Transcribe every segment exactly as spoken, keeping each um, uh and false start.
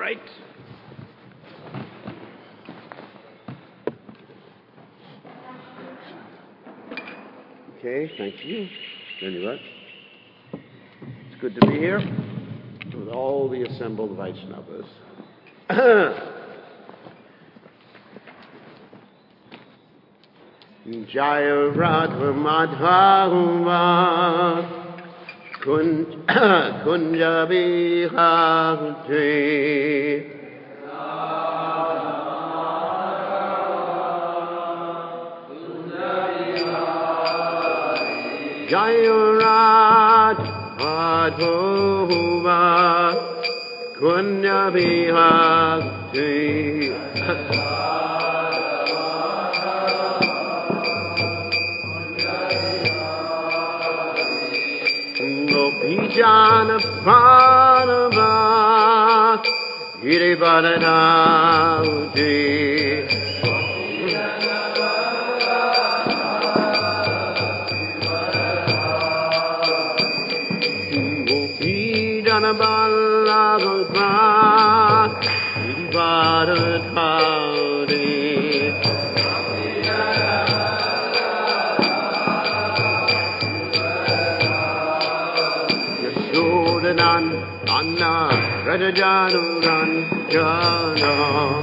right. Okay, thank you very much. It's good to be here with all the assembled Vaishnavas. Jaya Radha Madhava Kunja Bihari Jaya Radha Madhava Kunja Bihari Jana Pranava Girivaranauti Gopi Jana Ballabha Girivaranauti Anna Rajajanuran Jana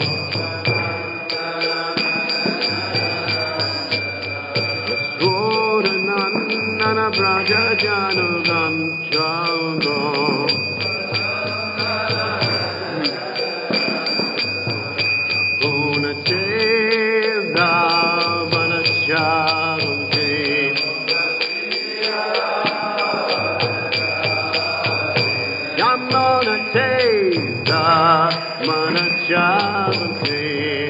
Yasvodanandana Rajajanuran Jana Gunate Ravanacharante Yamunateva Manachavante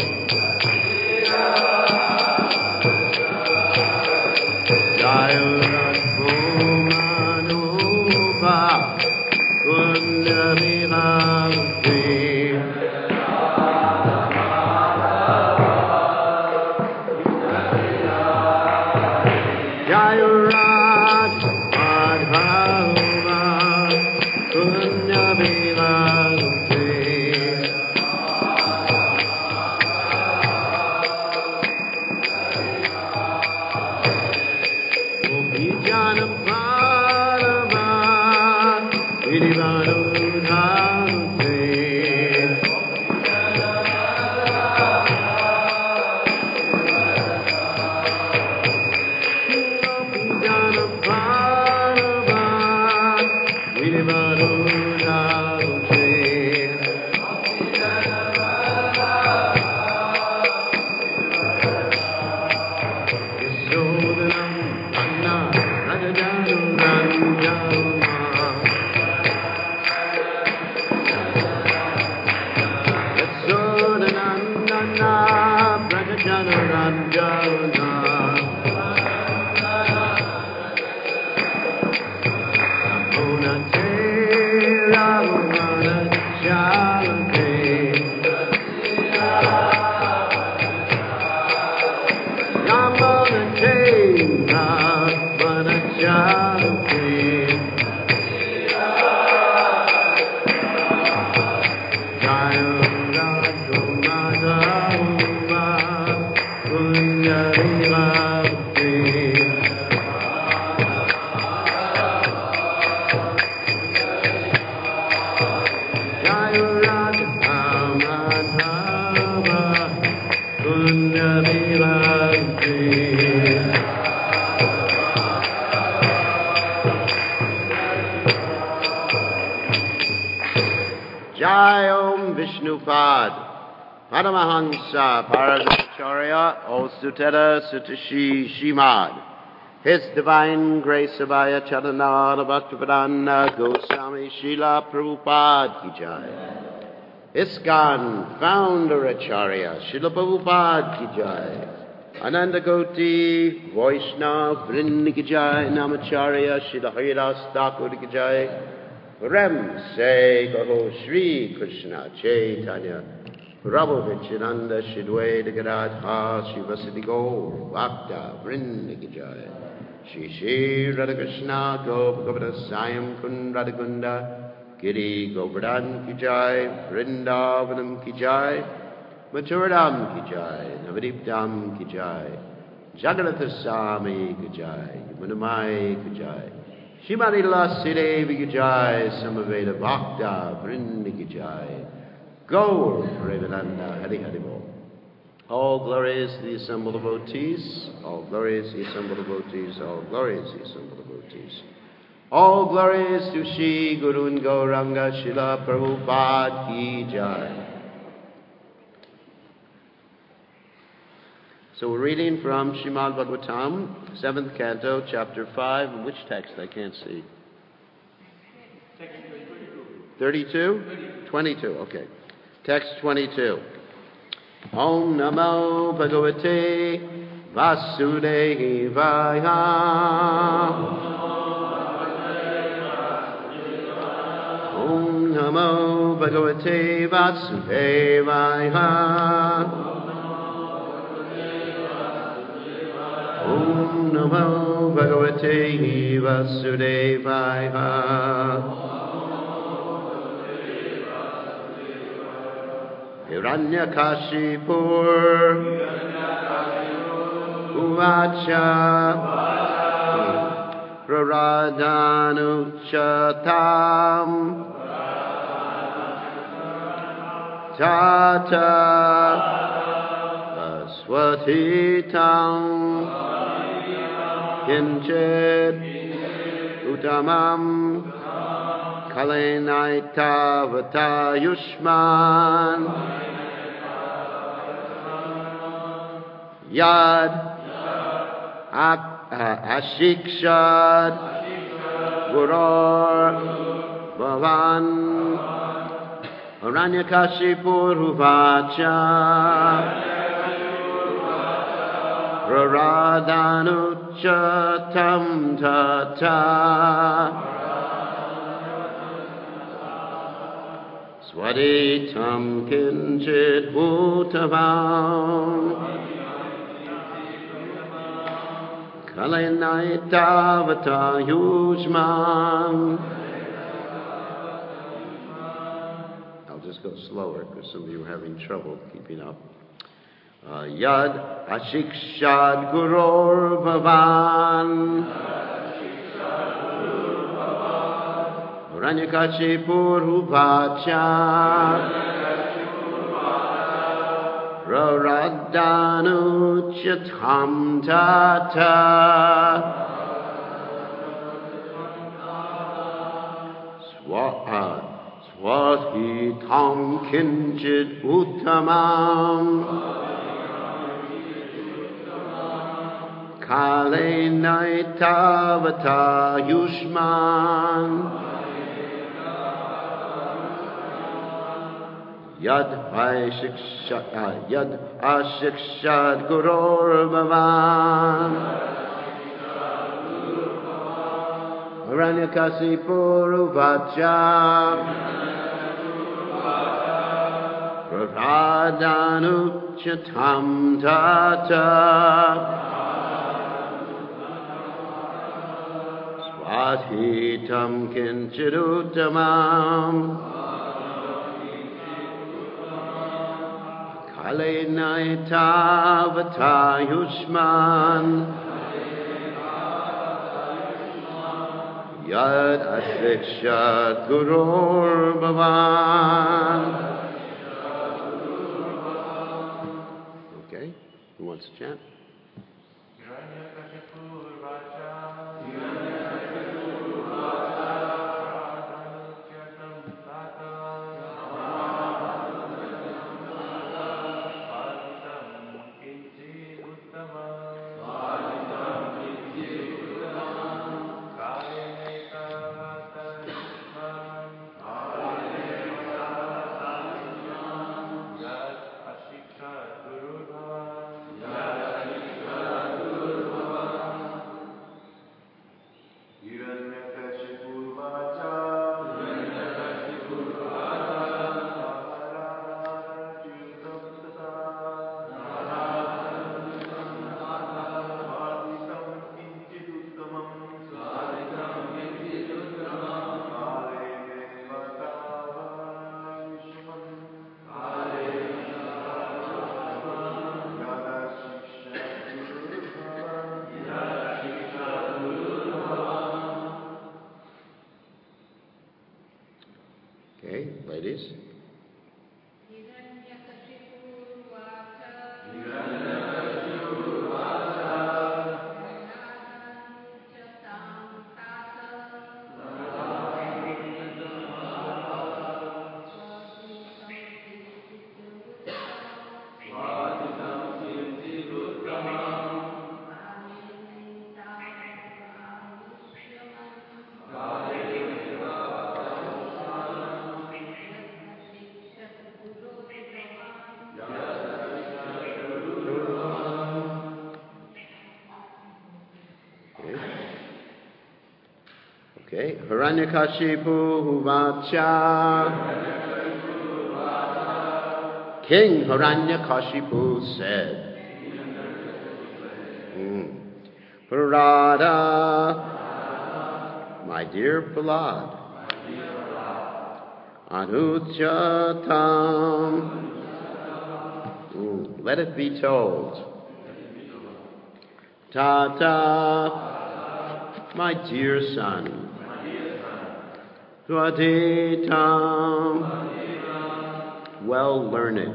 Jayarakumanupa Kundavihavante Jayarat Madhava Kundavihavante Gopijana Pranava Girivaranauti Gopijana Pranava Girivaranauti Yashodanam Anna Rajajanuran Jana Yashodanam Anna Rajajanuran Jana Yamunate Ravanacharante Yamunate Ravanacharante Jaya Radha Madhava Kunja Bihari Jaya Radha Madhava Kunja Bihari Jai Om Vishnupad Paramahansa Parasacharya O Sutera Sutashi Shimad His Divine Grace Abhaya Charanara Bhaktivedanta Goswami Srila Prabhupada Ki Jai ISKCON Founder Acharya Srila Prabhupada Ki Jai Ananda Koti Vaishnav Vrind Ki Jai Namacharya Srila Haridas Thakur Ki Jai Rem say Gaho Shri Krishna Chaitanya Prabhu Nityananda Shidweda Gadadha Shivasati Go Bhakta Vrinda Ki Jai Shri Shri Radha Krishna Gopa Gopada Sayam Kun Radhakunda Giri Govardhan Ki Jai, Vrindavanam Ki Jai, Mathuradam Ki Jai, Navadipdam Ki Jai, Jagannath Swami Ki Jai, Yamunamai Ki Jai, Shrimati Tulsi Devi Ki Jai, Samaveda Bhakta Vrindi Ki Jai, Gaur Premananda Hari Hari Bol. All glories to the assembled devotees, all glories to the assembled devotees, all glories to the assembled devotees. All glories to Shri Guru and Gauranga Srila Prabhupada Ki Jai. So we're reading from Srimad Bhagavatam, seventh canto, chapter five. Which text? I can't see. thirty-two? twenty-two, okay. Text twenty-two. Om Namo Bhagavate Vasudevaya. Om Namo Bhagavate Vasudevaya. Om Namo Bhagavate Vasudevaya. Hiranyakashipur Uvacha Praradanuchatam Tata Aswatitam Kinchit Uttamam Kalenaitavata Yushman Yad Ashikshad Guror Bhavan Aranyakashipur Uvacha Praradanuchatam Tata Swaditam Kinchit Uttavam Kalenaitavata Yushman. I'll just go slower because some of you are having trouble keeping up. Uh, Yad Ashikshad Guror Bhavan Aranyakashipur Uvacha Praradanuchatam Tata Swatitam Kinchit Uttamam Kalenaitavata Yushman Yad Ashikshad Yad Ashikshad Guror Bhavan Aranyakashipur Uvacha Praradanuchatam Tata Swatitam Kinchit Uttamam Kalenaitavata Yushman Yad Ashikshad Guror Bhavan. Okay, who wants to chant? Guru Bhavan Okay, ladies. Okay, Hiranyakashipu Uvacha. King Hiranyakashipu said, mm, Prarada, my dear Prahlad, Anuchatam, mm, let it be told, Tata, my dear son, Tvaditam, well learned,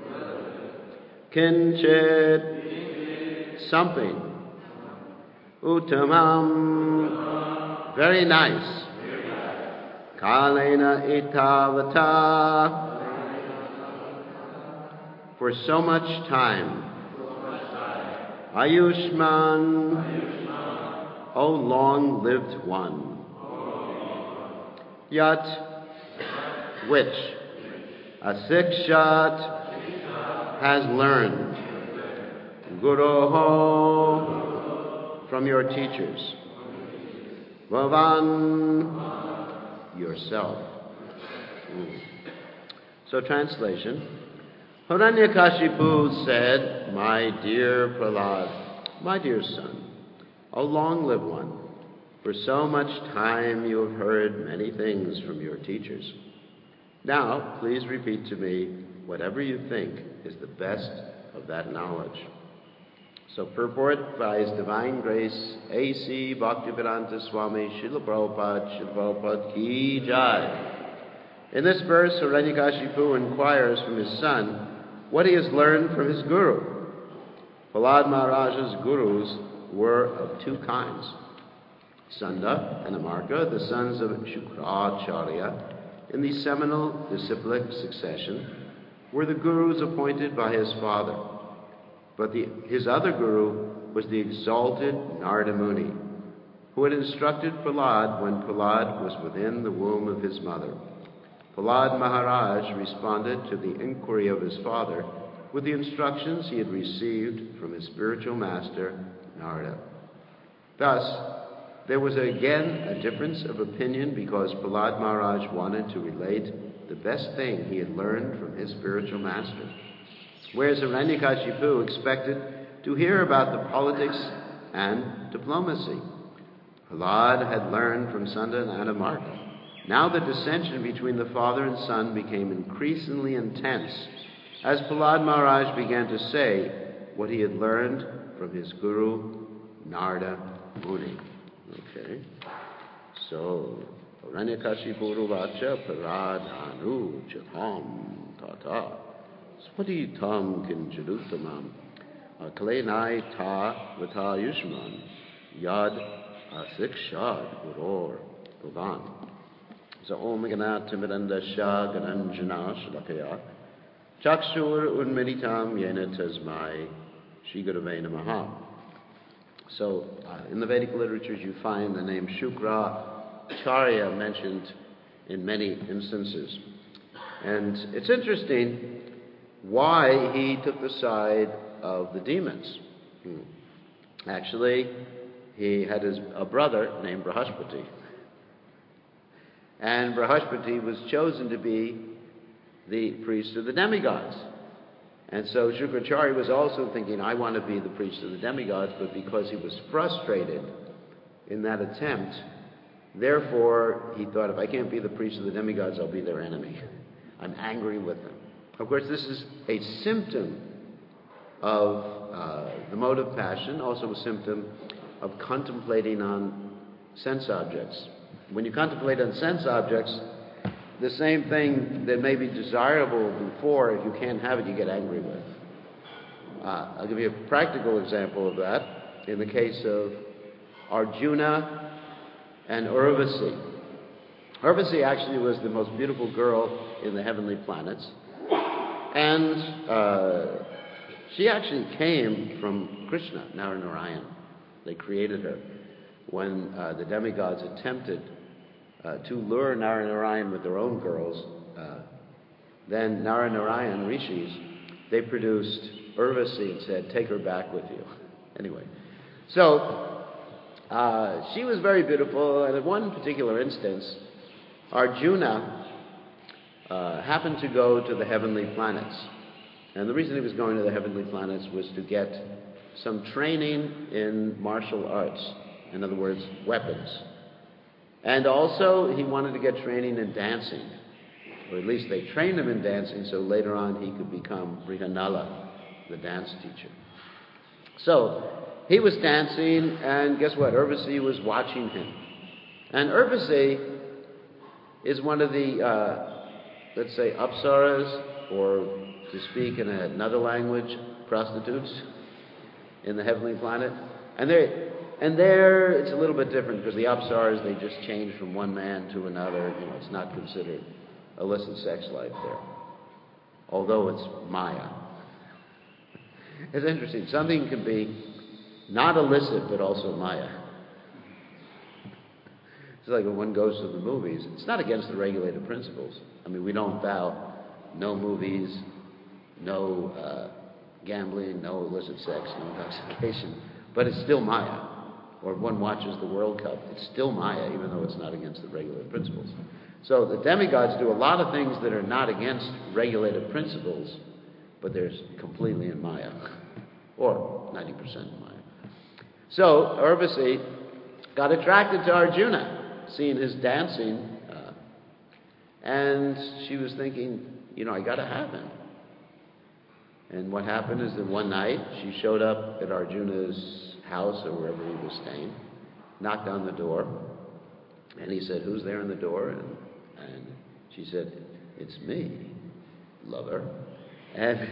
Kinchit, something, Uttamam, very nice, Kalena Itavata, for so much time, Ayushman, O long-lived one, Yat, which a sikshat has learned, Guruho, from your teachers, Bhavan, yourself. Mm. So translation, Hiranyakashipu said, my dear Prahlad, my dear son, O long-lived one, for so much time you have heard many things from your teachers. Now, please repeat to me whatever you think is the best of that knowledge. So purport by His Divine Grace, A C Bhaktivedanta Swami Srila Prabhupada, Srila Prabhupada Ki Jai. In this verse, Hiranyakashipu inquires from his son what he has learned from his guru. Prahlad Maharaj's gurus were of two kinds. Sanda and Amarka, the sons of Shukracharya, in the seminal disciplic succession, were the gurus appointed by his father. But the, his other guru was the exalted Narada Muni, who had instructed Prahlad when Prahlad was within the womb of his mother. Prahlad Maharaj responded to the inquiry of his father with the instructions he had received from his spiritual master, Narada. Thus, there was again a difference of opinion because Prahlad Maharaj wanted to relate the best thing he had learned from his spiritual master, whereas Hiranyakashipu expected to hear about the politics and diplomacy. Prahlad had learned from Sanda and Amarka. Now the dissension between the father and son became increasingly intense as Prahlad Maharaj began to say what he had learned from his guru, Narada Muni. Okay, so Hiranyakashipu Vacha Paradhanu Chatam Tata Spatitam Kinchalutamam Akalenai Ta Vata Yushman Yad Asikshad Guror Bhavan. So Om Ganat Timidanda Shah Gananjana Shalakaya Chakshur Unmeditam Yena Tasmai Shri Gurave Namaha. So, uh, in the Vedic literatures, you find the name Shukracharya mentioned in many instances. And it's interesting why he took the side of the demons. Hmm. Actually, he had his, a brother named Brahaspati. And Brahaspati was chosen to be the priest of the demigods. And so Shukracharya was also thinking, I want to be the priest of the demigods, but because he was frustrated in that attempt, therefore he thought, if I can't be the priest of the demigods, I'll be their enemy. I'm angry with them. Of course, this is a symptom of uh, the mode of passion, also a symptom of contemplating on sense objects. When you contemplate on sense objects, the same thing that may be desirable before, if you can't have it, you get angry with. Uh, I'll give you a practical example of that in the case of Arjuna and Urvasi. Urvasi actually was the most beautiful girl in the heavenly planets, and uh, she actually came from Krishna, Narayan. They created her when uh, the demigods attempted uh, to lure Narayan with their own girls. Uh, then Narayan rishis, they produced Urvasi and said, take her back with you. Anyway, so uh, she was very beautiful, and at one particular instance, Arjuna uh, happened to go to the heavenly planets. And the reason he was going to the heavenly planets was to get some training in martial arts, in other words, weapons. And also, he wanted to get training in dancing, or at least they trained him in dancing so later on he could become Brihanala, the dance teacher. So, he was dancing, and guess what? Urvasi was watching him. And Urvasi is one of the, uh, let's say, apsaras, or to speak in another language, prostitutes in the heavenly planet. And there, and there it's a little bit different because the apsaras, they just change from one man to another. You know, it's not considered illicit sex life there, although it's Maya. It's interesting. Something can be not illicit, but also Maya. It's like when one goes to the movies. It's not against the regulated principles. I mean, we don't vow no movies, no uh, gambling, no illicit sex, no intoxication. But it's still Maya. Or one watches the World Cup. It's still Maya, even though it's not against the regulated principles. So the demigods do a lot of things that are not against regulated principles, but they're completely in Maya. Or ninety percent in Maya. So Urvasi got attracted to Arjuna, seeing his dancing, uh, and she was thinking, you know, I got to have him. And what happened is that one night she showed up at Arjuna's house or wherever he was staying, knocked on the door, and he said, who's there in the door? And, and she said, it's me, lover. And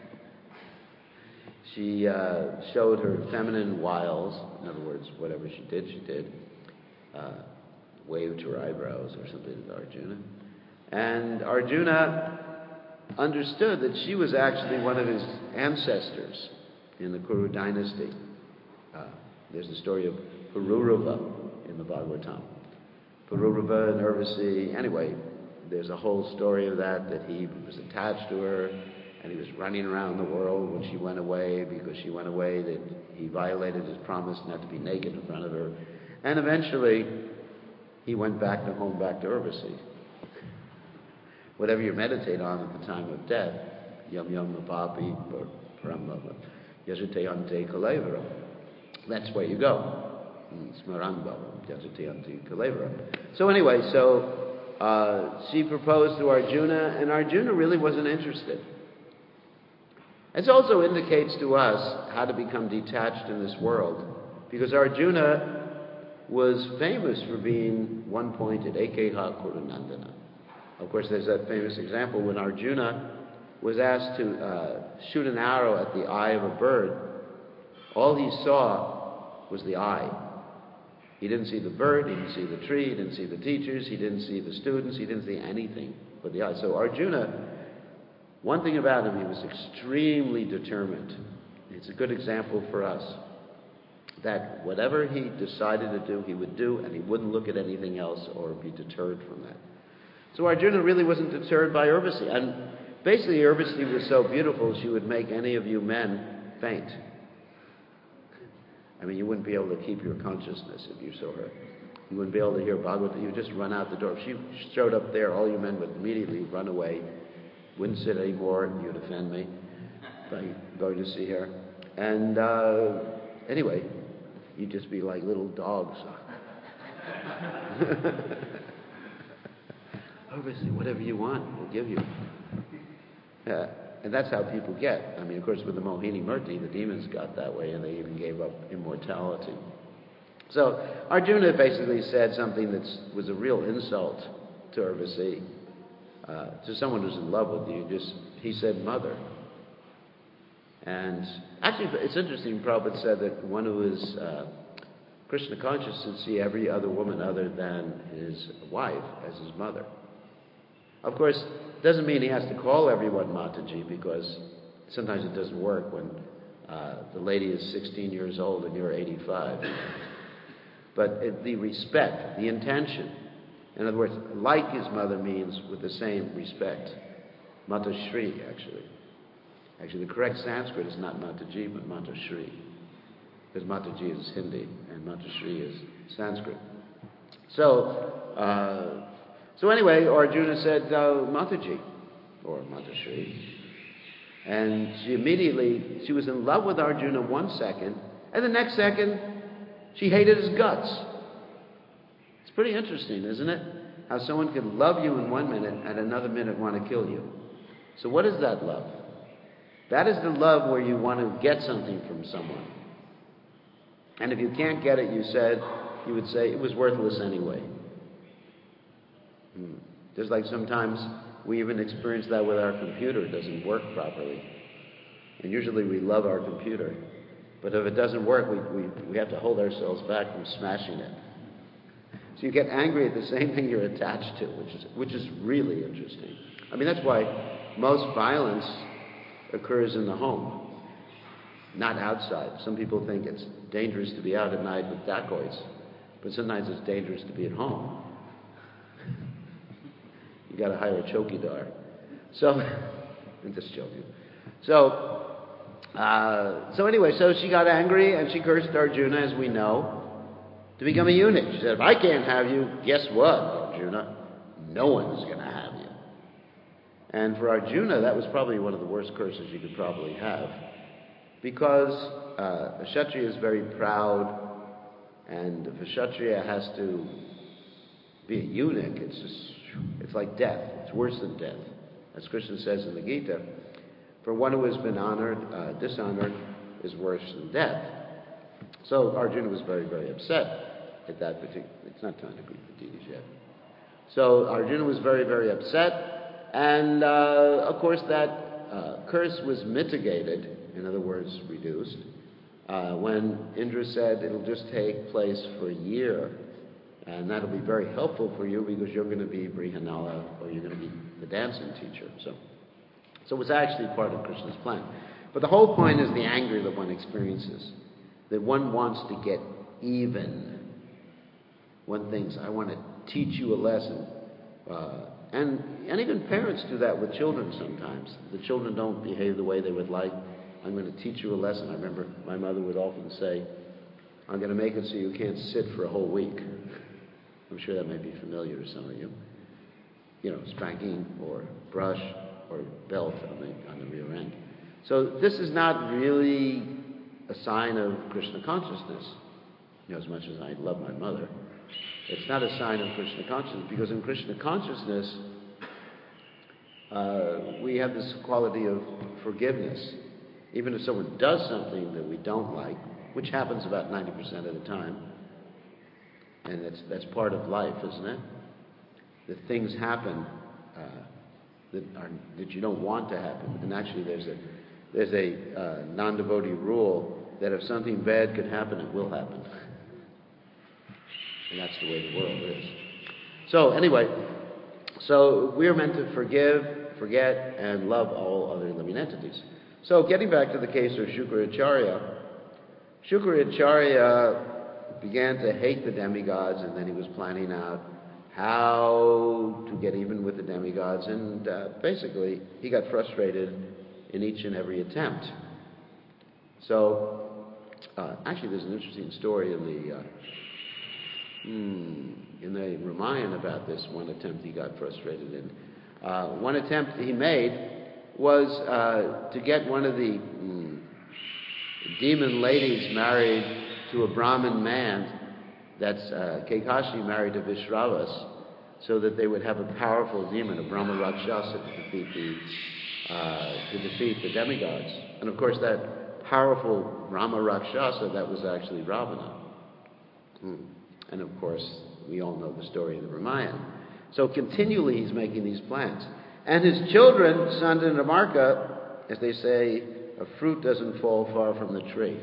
she uh, showed her feminine wiles. In other words, whatever she did, she did. Uh, waved her eyebrows or something to Arjuna. And Arjuna understood that she was actually one of his ancestors in the Kuru dynasty. Uh, there's the story of Pururava in the Bhagavatam. Pururava and Urvasi. Anyway, there's a whole story of that, that he was attached to her, and he was running around the world when she went away, because she went away, that he violated his promise not to be naked in front of her. And eventually, he went back to home, back to Urvasi. Whatever you meditate on at the time of death, yam yam papi param yajate ante kalevara. That's where you go. Smaran bhavam yajate ante kalevara. So anyway, so uh, she proposed to Arjuna, and Arjuna really wasn't interested. It also indicates to us how to become detached in this world, because Arjuna was famous for being one-pointed, Ekeha Kurunandana. Of course, there's that famous example when Arjuna was asked to uh, shoot an arrow at the eye of a bird. All he saw was the eye. He didn't see the bird, he didn't see the tree, he didn't see the teachers, he didn't see the students, he didn't see anything but the eye. So Arjuna, one thing about him, he was extremely determined. It's a good example for us that whatever he decided to do, he would do, and he wouldn't look at anything else or be deterred from that. So Arjuna really wasn't deterred by Urvasi. And basically, Urvasi was so beautiful, she would make any of you men faint. I mean, you wouldn't be able to keep your consciousness if you saw her. You wouldn't be able to hear Bhagavad. You would just run out the door. If she showed up there, all you men would immediately run away. Wouldn't sit anymore. You'd offend me by going to see her. And uh, anyway, you'd just be like little dogs. Obviously, whatever you want, we'll give you. Uh, and that's how people get. I mean, of course, with the Mohini Murti, the demons got that way, and they even gave up immortality. So Arjuna basically said something that was a real insult to Urvasi. uh, to someone who's in love with you, just he said mother. And actually, it's interesting. Prabhupada said that one who is uh, Krishna conscious should see every other woman other than his wife as his mother. Of course, it doesn't mean he has to call everyone Mataji, because sometimes it doesn't work when uh, the lady is sixteen years old and you're eighty-five. But it, the respect, the intention, in other words, like his mother means with the same respect. Matashri, actually. Actually, the correct Sanskrit is not Mataji, but Matashri. Because Mataji is Hindi and Matashri is Sanskrit. So, uh, so anyway, Arjuna said, uh, Mataji, or Matashri. And she immediately, she was in love with Arjuna one second, and the next second, she hated his guts. It's pretty interesting, isn't it? How someone can love you in one minute and another minute want to kill you. So what is that love? That is the love where you want to get something from someone. And if you can't get it, you said, you would say, it was worthless anyway. Hmm. Just like sometimes we even experience that with our computer. It doesn't work properly. And usually we love our computer. But if it doesn't work, we, we, we have to hold ourselves back from smashing it. So you get angry at the same thing you're attached to, which is, which is really interesting. I mean, that's why most violence occurs in the home, not outside. Some people think it's dangerous to be out at night with dacoits, but sometimes it's dangerous to be at home. You got to hire a chowkidar. So, I'm just joking. So, uh, so anyway, so she got angry and she cursed Arjuna, as we know, to become a eunuch. She said, if I can't have you, guess what, Arjuna? No one is going to have you. And for Arjuna, that was probably one of the worst curses you could probably have. Because uh, a Kshatriya is very proud, and if a Kshatriya has to be a eunuch, it's just, it's like death. It's worse than death. As Krishna says in the Gita, for one who has been honored, uh, dishonored is worse than death. So Arjuna was very, very upset at that particular... It's not time to greet the deities yet. So Arjuna was very, very upset. And, uh, of course, that uh, curse was mitigated, in other words, reduced, uh, when Indra said it'll just take place for a year, and that'll be very helpful for you because you're going to be Brihanala, or you're going to be the dancing teacher. So, so it was actually part of Krishna's plan. But the whole point is the anger that one experiences, that one wants to get even. One thinks, I want to teach you a lesson. Uh, And, and even parents do that with children sometimes. The children don't behave the way they would like. I'm going to teach you a lesson. I remember my mother would often say, I'm going to make it so you can't sit for a whole week. I'm sure that may be familiar to some of you. You know, spanking or brush or belt on the, on the rear end. So this is not really a sign of Krishna consciousness. You know, as much as I love my mother, it's not a sign of Krishna consciousness, because in Krishna consciousness, uh, we have this quality of forgiveness. Even if someone does something that we don't like, which happens about ninety percent of the time, and that's, that's part of life, isn't it? That things happen uh, that, are, that you don't want to happen. And actually there's a, there's a uh, non-devotee rule that if something bad could happen, it will happen. And that's the way the world is. So anyway, so we're meant to forgive, forget, and love all other living entities. So getting back to the case of Shukracharya, Shukracharya began to hate the demigods, and then he was planning out how to get even with the demigods, and uh, basically he got frustrated in each and every attempt. So uh, actually there's an interesting story in the... Uh, Hmm, in the Ramayana about this one attempt he got frustrated in. Uh, one attempt he made was uh, to get one of the mm, demon ladies married to a Brahmin man, that's uh, Kekashi married to Vishravas, so that they would have a powerful demon, a Brahma Rakshasa, to defeat the, uh, to defeat the demigods. And of course that powerful Brahma Rakshasa, that was actually Ravana. Hmm. And of course, we all know the story of the Ramayana. So continually he's making these plans. And his children, Sanda and Amarka, as they say, a fruit doesn't fall far from the tree.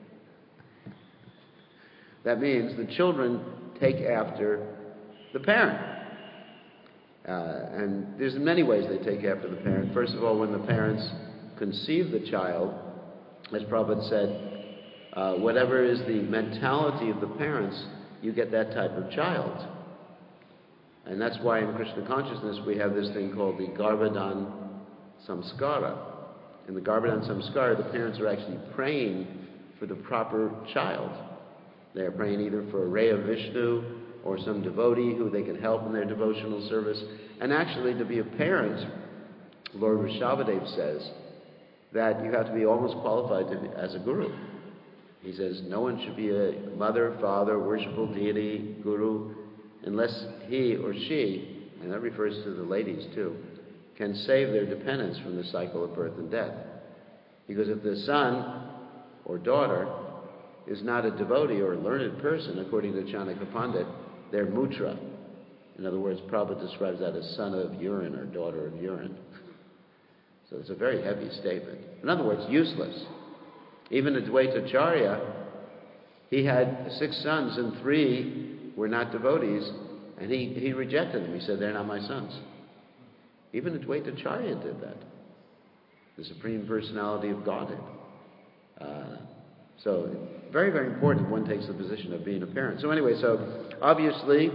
That means the children take after the parent. Uh, and there's many ways they take after the parent. First of all, when the parents conceive the child, as Prabhupada said, uh, whatever is the mentality of the parents, you get that type of child. And that's why in Krishna consciousness we have this thing called the Garbhadan Samskara. In the Garbhadan Samskara, the parents are actually praying for the proper child. They're praying either for a ray of Vishnu or some devotee who they can help in their devotional service. And actually, to be a parent, Lord Rishabhadev says that you have to be almost qualified to be, as a guru. He says no one should be a mother, father, worshipful deity, guru, unless he or she, and that refers to the ladies too, can save their dependents from the cycle of birth and death. Because if the son or daughter is not a devotee or a learned person, according to Chanakya Pandit, they're mutra. In other words, Prabhupada describes that as son of urine or daughter of urine. So it's a very heavy statement. In other words, useless. Even Advaita Acharya, he had six sons and three were not devotees, and he, he rejected them. He said, they're not my sons. Even Advaita Acharya did that. The Supreme Personality of Godhead. Uh, so, very, very important one takes the position of being a parent. So anyway, so obviously,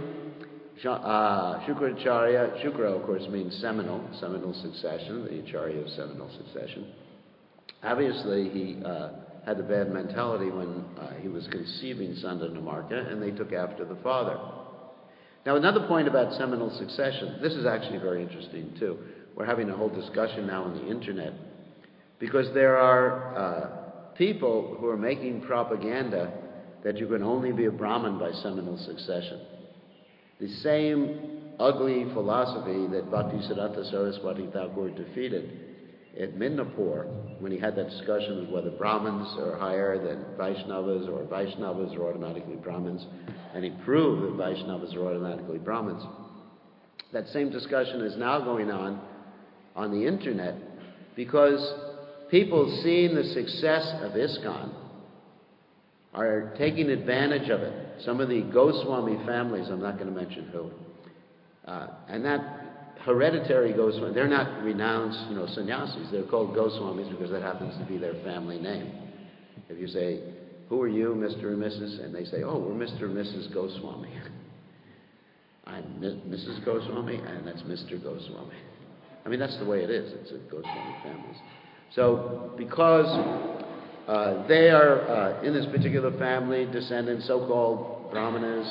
uh, Shukracharya, Shukra of course means seminal, seminal succession, the Acharya of seminal succession. Obviously, he uh, had a bad mentality when uh, he was conceiving Sanda and Amarka, and they took after the father. Now, another point about seminal succession, this is actually very interesting too. We're having a whole discussion now on the internet, because there are uh, people who are making propaganda that you can only be a Brahmin by seminal succession. The same ugly philosophy that Bhaktisiddhanta Saraswati Thakur defeated at Midnapur, when he had that discussion of whether Brahmins are higher than Vaishnavas or Vaishnavas are automatically Brahmins, and he proved that Vaishnavas are automatically Brahmins. That same discussion is now going on on the internet because people seeing the success of ISKCON are taking advantage of it. Some of the Goswami families, I'm not going to mention who, uh, and that hereditary Goswami, they're not renounced, you know, sannyasis. They're called Goswamis because that happens to be their family name. If you say, who are you, Mister and Missus? And they say, oh, we're Mister and Missus Goswami. I'm Missus Goswami, and that's Mister Goswami. I mean, that's the way it is. It's a Goswami families. So, because uh, they are uh, in this particular family, descendants, so-called Brahmanas,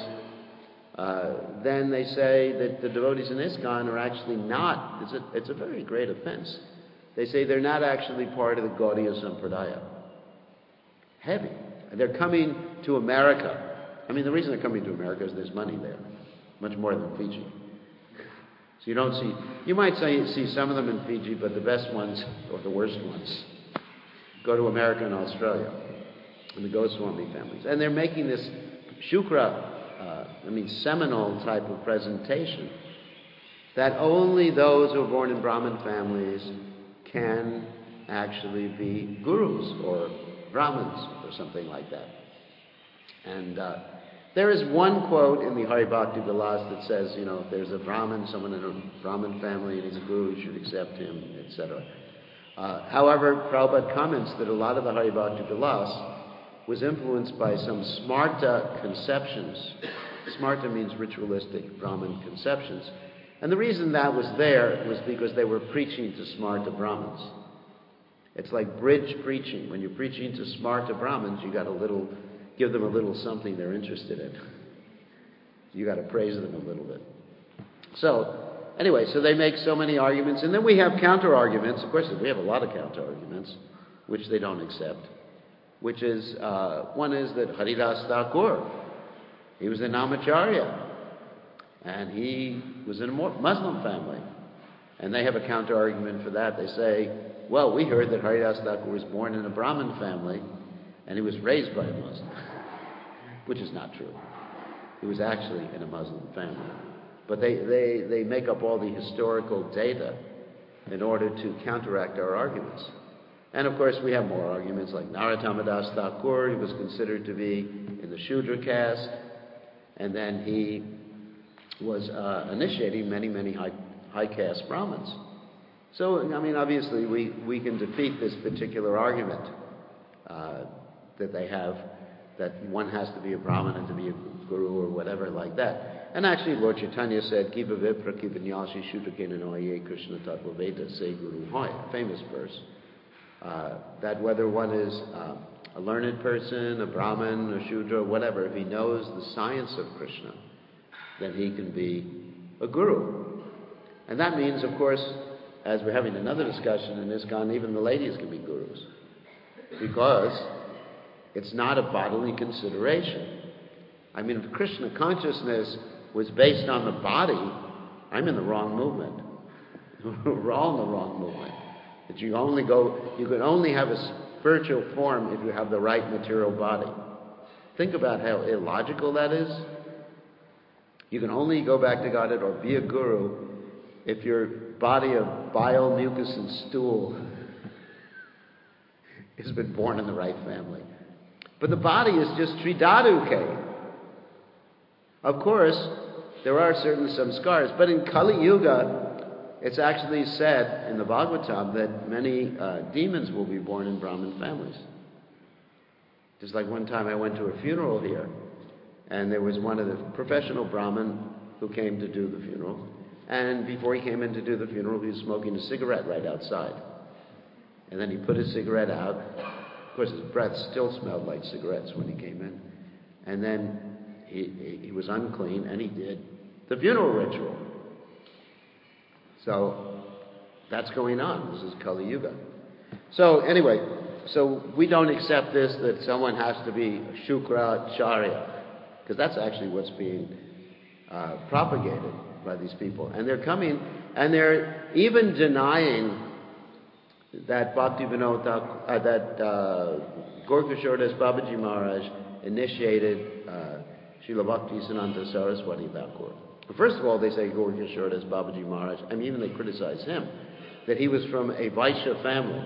Uh, then they say that the devotees in ISKCON are actually not, it's a, it's a very great offense. They say they're not actually part of the Gaudiya Sampradaya. Heavy. And they're coming to America. I mean, the reason they're coming to America is there's money there. Much more than Fiji. So you don't see, you might say, see some of them in Fiji, but the best ones, or the worst ones, go to America and Australia. And the Goswami families. And they're making this Shukra, Uh, I mean, seminal type of presentation that only those who are born in Brahmin families can actually be gurus or Brahmins or something like that. And uh, there is one quote in the Hari Bhakti Vilas that says, you know, if there's a Brahmin, someone in a Brahmin family and he's a guru, you should accept him, et cetera. Uh, however, Prabhupada comments that a lot of the Hari Bhakti Vilas was influenced by some smarta conceptions. Smarta means ritualistic Brahmin conceptions. And the reason that was there was because they were preaching to smarta Brahmins. It's like bridge preaching. When you're preaching to smarta Brahmins, you got a little, give them a little something they're interested in. You got to praise them a little bit. So, anyway, so they make so many arguments. And then we have counter-arguments. Of course, we have a lot of counter-arguments, which they don't accept. Which is, uh, one is that Haridas Thakur, he was a Namacharya, and he was in a Muslim family. And they have a counter-argument for that. They say, well, we heard that Haridas Thakur was born in a Brahmin family, and he was raised by a Muslim, which is not true. He was actually in a Muslim family. But they, they, they make up all the historical data in order to counteract our arguments. And of course, we have more arguments like Narottam Das Thakur. He was considered to be in the Shudra caste, and then he was uh, initiating many, many high, high caste Brahmins. So, I mean, obviously, we, we can defeat this particular argument uh, that they have, that one has to be a Brahmin to be a guru or whatever like that. And actually, Lord Chaitanya said, Kiva Vipra Kiva Nyasi Shudrakena Noye Krishna Tattva Veda Se Guru Hoy, a famous verse. Uh, that whether one is uh, a learned person, a Brahmin, a Shudra, whatever, if he knows the science of Krishna, then he can be a guru. And that means, of course, as we're having another discussion in ISKCON, even the ladies can be gurus. Because it's not a bodily consideration. I mean, if Krishna consciousness was based on the body, I'm in the wrong movement. We're all in the wrong movement. That you only go, you can only have a spiritual form if you have the right material body. Think about how illogical that is. You can only go back to Godhead or be a guru if your body of bile, mucus, and stool has been born in the right family. But the body is just Tridhaduke. Of course, there are certain samskars, but in Kali Yuga, it's actually said in the Bhagavatam that many uh, demons will be born in Brahmin families. Just like one time I went to a funeral here, and there was one of the professional Brahmin who came to do the funeral, and before he came in to do the funeral, he was smoking a cigarette right outside. And then he put his cigarette out. Of course, his breath still smelled like cigarettes when he came in. And then he, he, he was unclean, and he did the funeral ritual. So that's going on. This is Kali Yuga. So anyway, so we don't accept this that someone has to be a Shukracharya, because that's actually what's being uh, propagated by these people. And they're coming, and they're even denying that Bhakti Vinod Thakur, uh, that uh, Gaura Das Babaji Maharaj initiated uh, Srila Bhaktisiddhanta Saraswati Thakur. First of all, they say Gaura Das Babaji Maharaj, I mean, even they criticize him, that he was from a Vaishya family,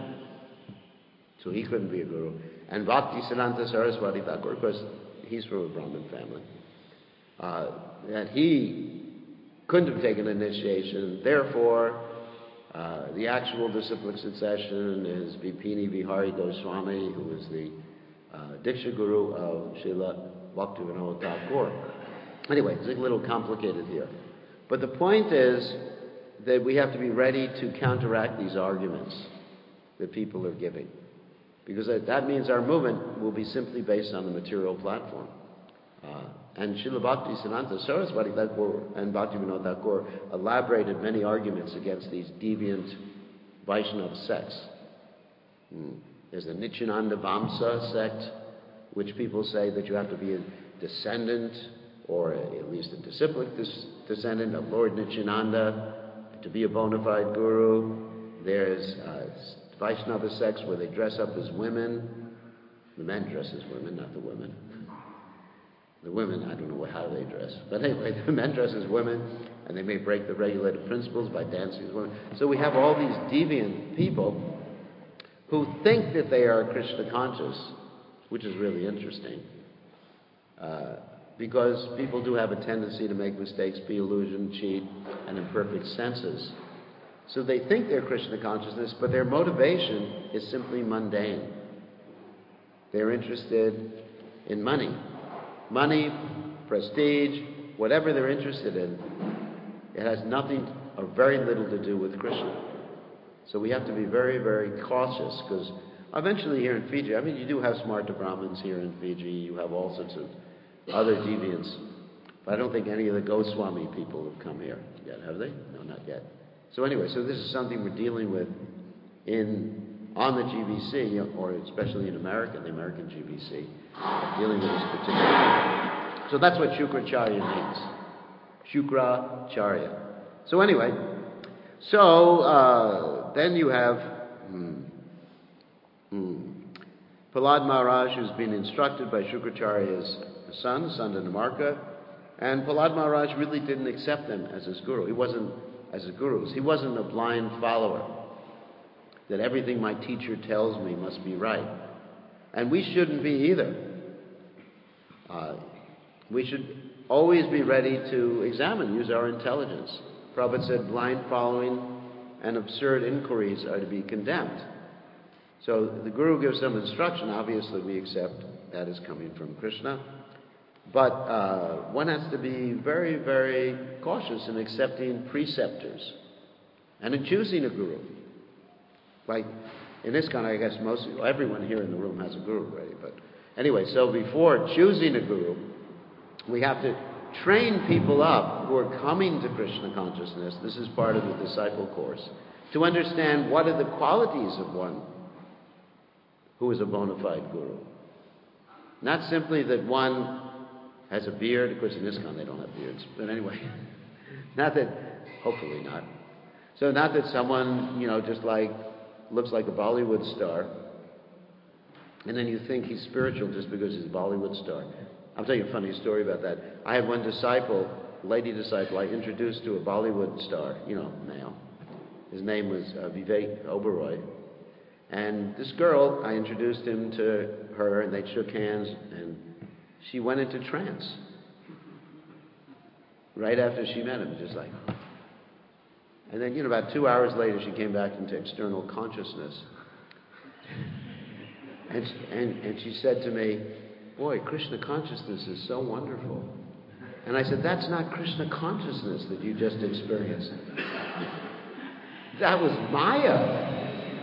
so he couldn't be a guru. And Bhaktisiddhanta Saraswati Thakur, of course, he's from a Brahmin family, uh, that he couldn't have taken initiation. Therefore, uh, the actual disciplic succession is Vipini Vihari Goswami, who was the uh, Diksha Guru of Srila Bhaktivinoda Thakur. Anyway, it's a little complicated here. But the point is that we have to be ready to counteract these arguments that people are giving. Because that, that means our movement will be simply based on the material platform. Uh, and Srila Bhaktisiddhanta Saraswati Thakur and Bhaktivinoda Thakur elaborated many arguments against these deviant Vaishnava sects. Hmm. There's the Nityananda Vamsa sect, which people say that you have to be a descendant, or a, at least a disciplic dis- descendant of Lord Nityananda, to be a bona fide guru. There's uh, Vaishnava sects where they dress up as women. The men dress as women, not the women. The women, I don't know how they dress. But anyway, the men dress as women, and they may break the regulated principles by dancing as women. So we have all these deviant people who think that they are Krishna conscious, which is really interesting. Uh, because people do have a tendency to make mistakes, be illusioned, cheat, and imperfect senses. So they think they're Krishna consciousness, but their motivation is simply mundane. They're interested in money. Money, prestige, whatever they're interested in, it has nothing or very little to do with Krishna. So we have to be very, very cautious, because eventually here in Fiji, I mean, you do have Smarta Brahmins here in Fiji, you have all sorts of other deviants, but I don't think any of the Goswami people have come here yet, have they? No, not yet. So anyway, so this is something we're dealing with in on the G B C, or especially in America, the American G B C, dealing with this particular. So that's what Shukracharya means. Shukracharya. So anyway, so uh, then you have hmm, hmm, Prahlad Maharaj, who's been instructed by Shukracharya's son, Sandanamarka, And Prahlad Maharaj really didn't accept them as his guru. He wasn't as his gurus. He wasn't a blind follower, that everything my teacher tells me must be right. And we shouldn't be either. Uh, we should always be ready to examine, use our intelligence. Prabhupada said blind following and absurd inquiries are to be condemned. So the Guru gives some instruction. Obviously, we accept that is coming from Krishna. But uh, one has to be very, very cautious in accepting preceptors and in choosing a Guru. Like in ISKCON, I guess most everyone here in the room has a Guru already. But anyway, so before choosing a Guru, we have to train people up who are coming to Krishna consciousness. This is part of the disciple course, to understand what are the qualities of one who is a bona fide Guru. Not simply that one has a beard. Of course, in ISKCON they don't have beards. But anyway, not that, hopefully not. So not that someone, you know, just like, looks like a Bollywood star, and then you think he's spiritual just because he's a Bollywood star. I'll tell you a funny story about that. I had one disciple, lady disciple, I introduced to a Bollywood star, you know, male. His name was uh, Vivek Oberoi. And this girl, I introduced him to her, and they shook hands, and she went into trance. Right after she met him, just like... And then, you know, about two hours later, she came back into external consciousness. And, and, and she said to me, boy, Krishna consciousness is so wonderful. And I said, that's not Krishna consciousness that you just experienced. That was Maya.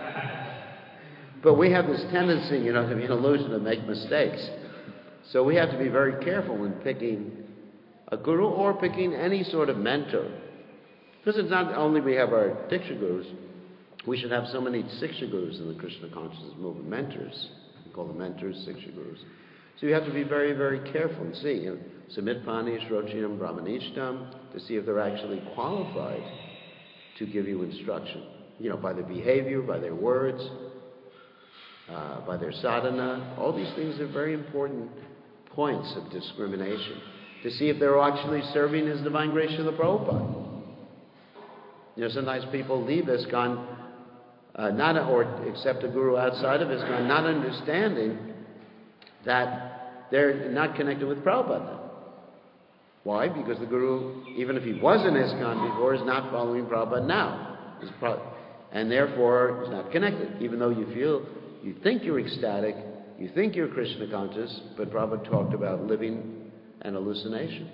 But we have this tendency, you know, to be an illusion to make mistakes. So we have to be very careful when picking a guru or picking any sort of mentor. Because it's not only we have our Diksha Gurus, we should have so many Siksha Gurus in the Krishna consciousness movement, mentors. We call them mentors, Siksha Gurus. So you have to be very, very careful and see, you know, Samitpani, Shrochinam, Brahmanishtam, to see if they're actually qualified to give you instruction. You know, by their behavior, by their words, uh, by their sadhana. All these things are very important points of discrimination. To see if they're actually serving His Divine Grace Srila Prabhupada. You know, sometimes people leave ISKCON, uh, not or accept a guru outside of ISKCON, not understanding that they're not connected with Prabhupada. Why? Because the guru, even if he was in ISKCON before, is not following Prabhupada now. Pro- and therefore, is not connected. Even though you feel, you think you're ecstatic, you think you're Krishna conscious, but Prabhupada talked about living an hallucination.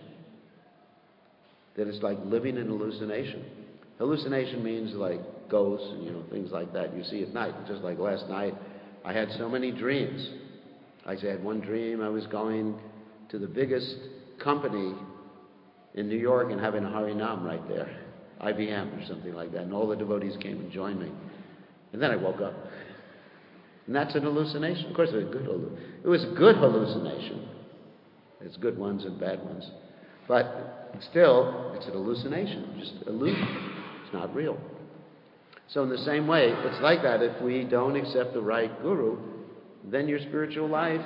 That it's like living in hallucination. Hallucination means like ghosts and, you know, things like that you see at night. Just like last night, I had so many dreams. I had one dream I was going to the biggest company in New York and having a Harinam right there, I B M or something like that, and all the devotees came and joined me. And then I woke up. And that's an hallucination. Of course, it was a good, halluc- it was a good hallucination. There's good ones and bad ones. But still, it's an hallucination, just illusion. It's not real. So in the same way, it's like that. If we don't accept the right guru, then your spiritual life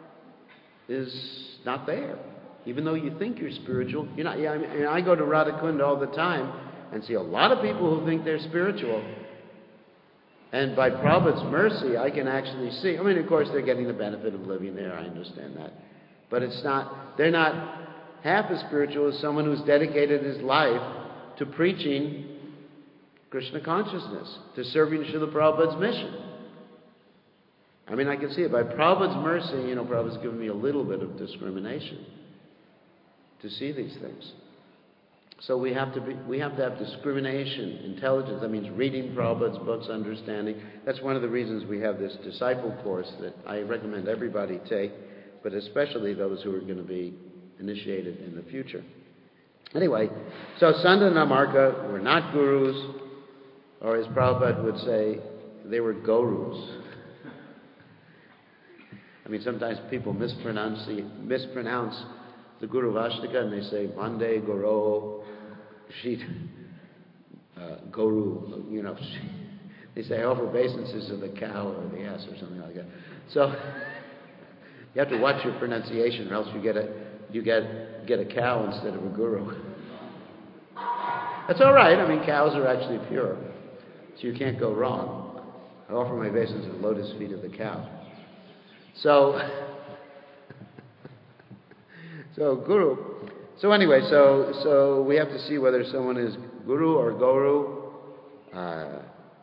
is not there. Even though you think you're spiritual, you're not. Yeah, I mean, I go to Radhakund all the time and see a lot of people who think they're spiritual. And by Prabhupada's mercy, I can actually see. I mean, of course, they're getting the benefit of living there. I understand that. But it's not, they're not half as spiritual as someone who's dedicated his life to preaching Krishna consciousness, to serving Srila Prabhupada's mission. I mean, I can see it. By Prabhupada's mercy, you know, Prabhupada's given me a little bit of discrimination to see these things. So we have to be, we have to have discrimination, intelligence. That means reading Prabhupada's books, understanding. That's one of the reasons we have this disciple course that I recommend everybody take, but especially those who are going to be initiated in the future. Anyway, so Sandana Marka were not gurus, or as Prabhupada would say, they were gorus. I mean, sometimes people mispronounce the, mispronounce the Guru Vashtaka and they say Mande Goro Shit uh, Guru, you know. They say over obeisances of the cow or the ass or something like that. So you have to watch your pronunciation or else you get a you get get a cow instead of a guru. That's all right. I mean, cows are actually pure, so you can't go wrong. I offer my obeisance to the lotus feet of the cow. So, so guru. So anyway, so so we have to see whether someone is guru or guru, uh,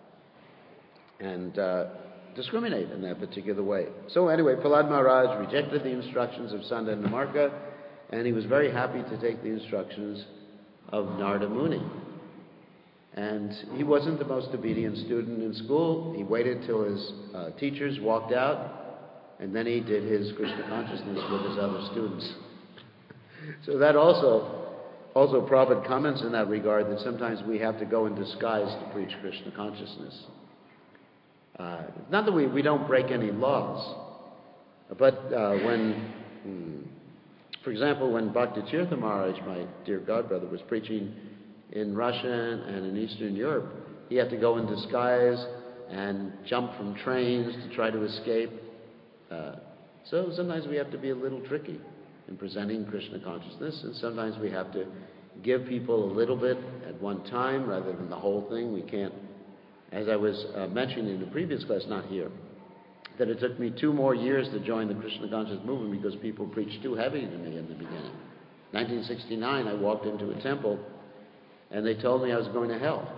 and uh, discriminate in that particular way. So anyway, Prahlad Maharaj rejected the instructions of Sanda and Namarka, and he was very happy to take the instructions of Narada Muni. And he wasn't the most obedient student in school. He waited till his uh, teachers walked out, and then he did his Krishna consciousness with his other students. So that also, also Prabhupada comments in that regard that sometimes we have to go in disguise to preach Krishna consciousness. Uh, not that we, we don't break any laws, but uh, when, hmm, for example, when Bhakti Tirtha Maharaj, my dear godbrother, was preaching in Russia and in Eastern Europe, he had to go in disguise and jump from trains to try to escape. Uh, so sometimes we have to be a little tricky in presenting Krishna consciousness, and sometimes we have to give people a little bit at one time rather than the whole thing. We can't, as I was uh, mentioning in the previous class, not here, that it took me two more years to join the Krishna conscious movement because people preached too heavy to me in the beginning. nineteen sixty-nine, I walked into a temple and they told me I was going to hell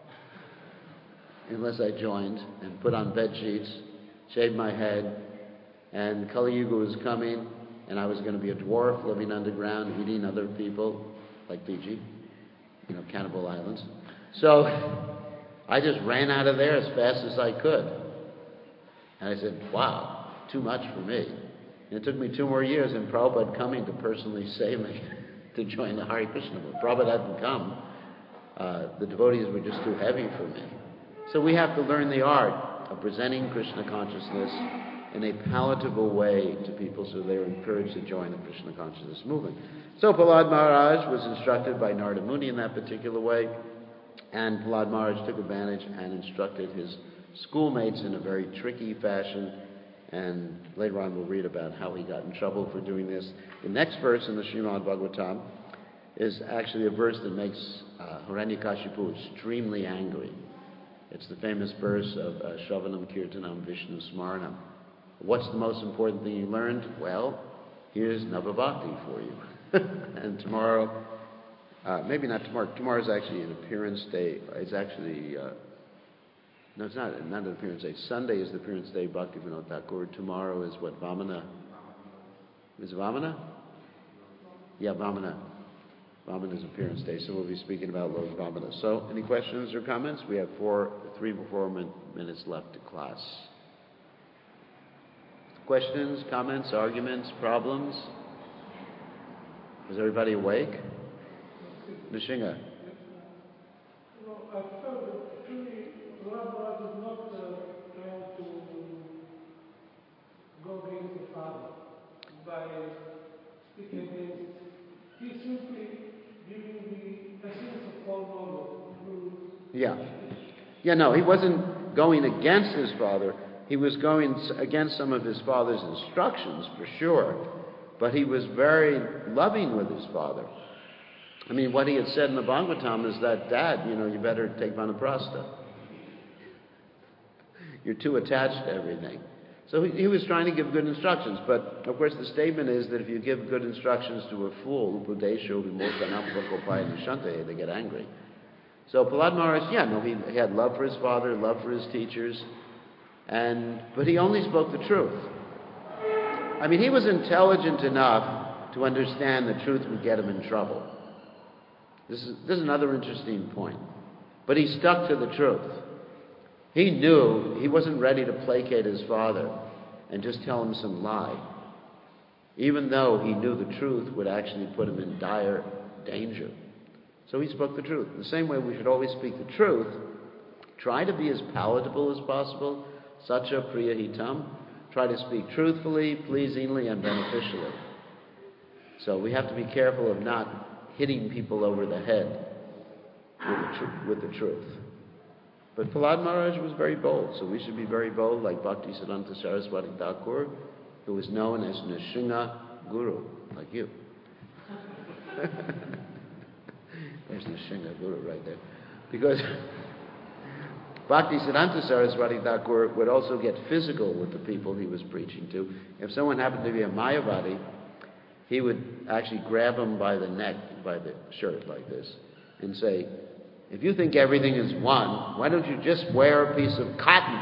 unless I joined and put on bed sheets, shaved my head, and Kali Yuga was coming, and I was going to be a dwarf living underground, eating other people, like Fiji, you know, Cannibal Islands. So I just ran out of there as fast as I could. And I said, wow, too much for me. And it took me two more years, and Prabhupada coming to personally save me to join the Hare Krishna movement. Prabhupada hadn't come. Uh, the devotees were just too heavy for me. So we have to learn the art of presenting Krishna consciousness in a palatable way to people so they're encouraged to join the Krishna consciousness movement. So Prahlad Maharaj was instructed by Narada Muni in that particular way, and Prahlad Maharaj took advantage and instructed his schoolmates in a very tricky fashion, and later on we'll read about how he got in trouble for doing this. The next verse in the Srimad Bhagavatam is actually a verse that makes uh, Hiranyakashipu extremely angry. It's the famous verse of uh, Shravanam Kirtanam Vishnu Smaranam. What's the most important thing you learned? Well, here's Navabhakti for you. And tomorrow, uh, maybe not tomorrow, tomorrow's actually an appearance day. It's actually, uh, no, it's not, not an appearance day. Sunday is the appearance day, Bhaktivinoda Thakur. Tomorrow is what, Vamana? Is it Vamana? Yeah, Vamana. Vamana's appearance day, so we'll be speaking about Lord Vamana. So, any questions or comments? We have four, three or four min- minutes left to class. Questions, comments, arguments, problems? Is everybody awake? Nishinga. No, I felt that actually Prahlad Maharaj is not uh, trying to go against the father by speaking against. He's simply giving the essence of all knowledge. Yeah. Yeah, no, he wasn't going against his father. He was going against some of his father's instructions, for sure. But he was very loving with his father. I mean, what he had said in the Bhagavatam is that, Dad, you know, you better take Vanaprastha. You're too attached to everything. So he, he was trying to give good instructions. But, of course, the statement is that if you give good instructions to a fool, Upodesho vimokanapakopaya nishante, they get angry. So Prahlad Maharaj, yeah, no, he, he had love for his father, love for his teachers, and but he only spoke the truth. I mean, he was intelligent enough to understand the truth would get him in trouble. This is, this is another interesting point. But he stuck to the truth. He knew he wasn't ready to placate his father and just tell him some lie, even though he knew the truth would actually put him in dire danger. So he spoke the truth. In the same way, we should always speak the truth. Try to be as palatable as possible. Satya priya hitam. Try to speak truthfully, pleasingly, and beneficially. So we have to be careful of not hitting people over the head with the, tr- with the truth. But Prahlad Maharaj was very bold, so we should be very bold, like Bhaktisiddhanta Saraswati Thakur, who was known as Nishinga Guru, like you. There's Nrsimha Guru right there. Because Bhaktisiddhanta Saraswati Thakur would also get physical with the people he was preaching to. If someone happened to be a Mayavadi, he would actually grab them by the neck, by the shirt like this, and say, if you think everything is one, why don't you just wear a piece of cotton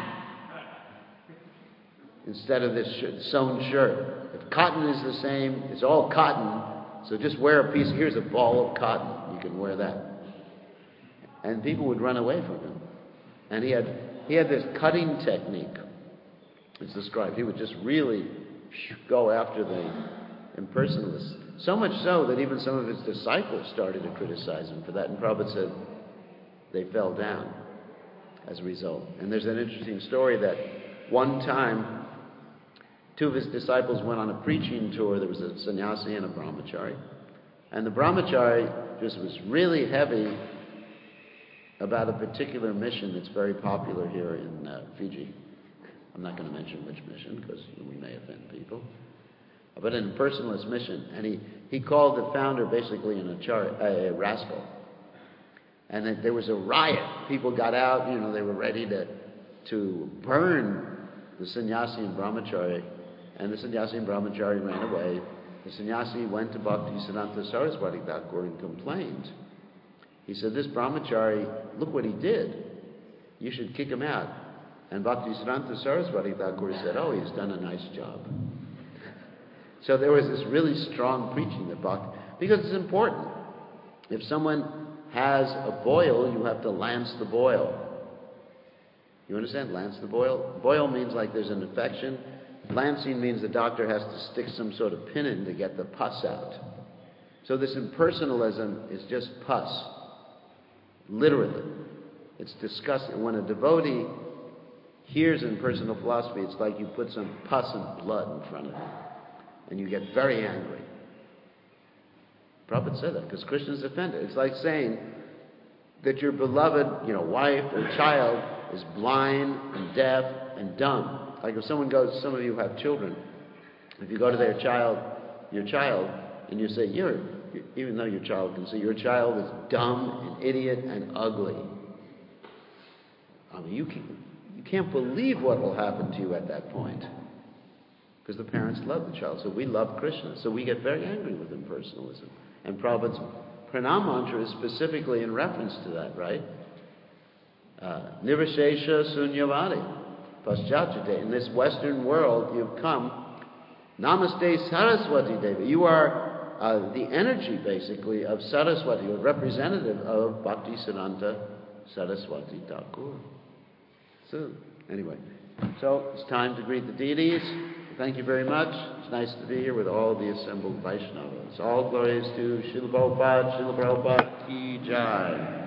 instead of this sh- sewn shirt? If cotton is the same, it's all cotton, so just wear a piece. Here's a ball of cotton. You can wear that. And people would run away from him. And he had he had this cutting technique. It's described. He would just really go after the impersonalists. So much so that even some of his disciples started to criticize him for that. And Prabhupada said they fell down as a result. And there's an interesting story that one time two of his disciples went on a preaching tour. There was a sannyasi and a brahmachari. And the brahmachari just was really heavy about a particular mission that's very popular here in uh, Fiji. I'm not going to mention which mission because we may offend people. But an impersonalist mission. And he, he called the founder basically an achar, a rascal. And it, there was a riot. People got out, you know, they were ready to, to burn the sannyasi and brahmachari. And the sannyasi and brahmachari ran away. The sannyasi went to Bhaktisiddhanta Saraswati Thakur and complained. He said, this brahmachari, look what he did. You should kick him out. And Bhaktisiddhanta Saraswati Thakur said, oh, he's done a nice job. So there was this really strong preaching that Bhakti, because it's important. If someone has a boil, you have to lance the boil. You understand? Lance the boil? Boil means like there's an infection. Lancing means the doctor has to stick some sort of pin in to get the pus out. So this impersonalism is just pus. Literally. It's disgusting. When a devotee hears impersonal philosophy, it's like you put some pus and blood in front of him. And you get very angry. Prabhupada said that because Krishna's offended. It's like saying that your beloved, you know, wife or child is blind and deaf and dumb. Like if someone goes, some of you have children, if you go to their child, your child, and you say, you're, even though your child can see, your child is dumb and idiot and ugly. I mean, you can't, you can't believe what will happen to you at that point. Because the parents love the child. So we love Krishna. So we get very angry with impersonalism. And Prabhupada's pranam mantra is specifically in reference to that, right? Nirvishesha sunyavadi. Paschachate. In this Western world, you've come. Namaste Saraswati Devi. You are uh, the energy, basically, of Saraswati, a representative of Bhaktisiddhanta Saraswati Thakur. So, anyway. So, it's time to greet the deities. Thank you very much. It's nice to be here with all the assembled Vaishnavas. All glories to Srila Prabhupada, Srila Prabhupada Ki Jai.